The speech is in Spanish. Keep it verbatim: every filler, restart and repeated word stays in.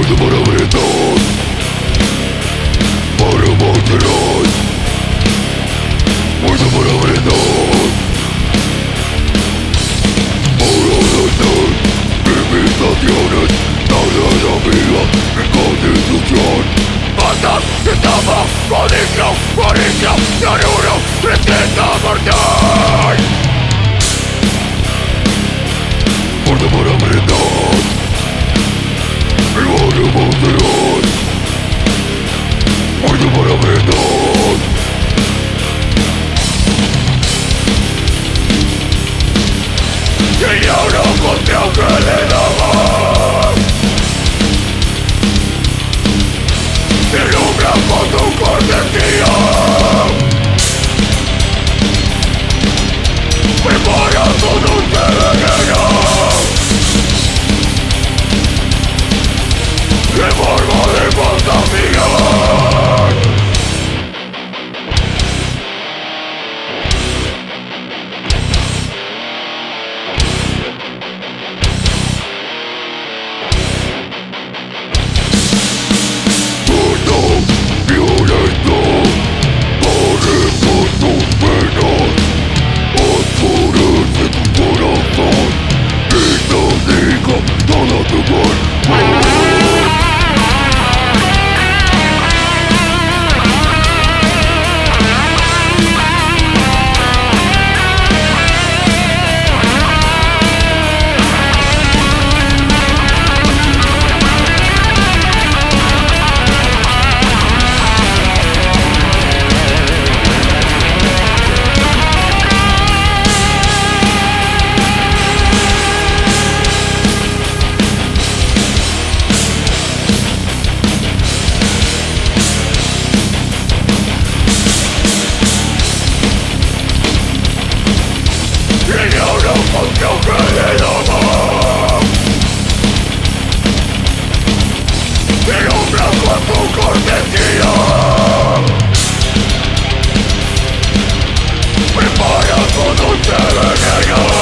Muerto para gritar, para mantener. Muerto para gritar, para detener. Limitaciones, nada de la vida, mi constitución. Basta, estamos, condición, condición, seguro, tristeza mortal. Muerto para gritar, el barrio monterrey. Muerto para gritar. Y ahora contra que le daba. Se ilumbra con tu cortesía. Prepara tu dulce veneno. De forma de fantasía. Prepara tu dulce veneno.